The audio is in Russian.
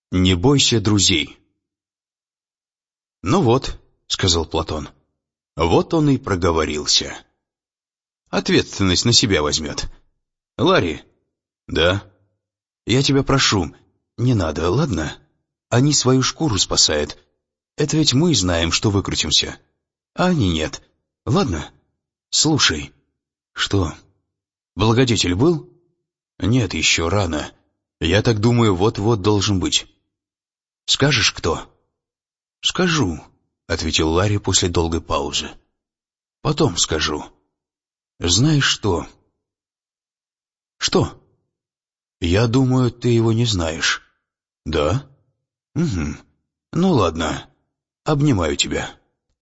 Не бойся друзей. «Ну вот», — сказал Платон, — «вот он и проговорился. Ответственность на себя возьмет. Ларри». «Да». «Я тебя прошу, не надо, ладно? Они свою шкуру спасают. Это ведь мы знаем, что выкрутимся. А они нет. Ладно? Слушай». «Что? Благодетель был?» «Нет, еще рано. Я так думаю, вот-вот должен быть». «Скажешь, кто?» «Скажу», — ответил Ларри после долгой паузы. «Потом скажу. Знаешь что?» «Что?» «Я думаю, ты его не знаешь». «Да?» «Угу. Ну ладно. Обнимаю тебя».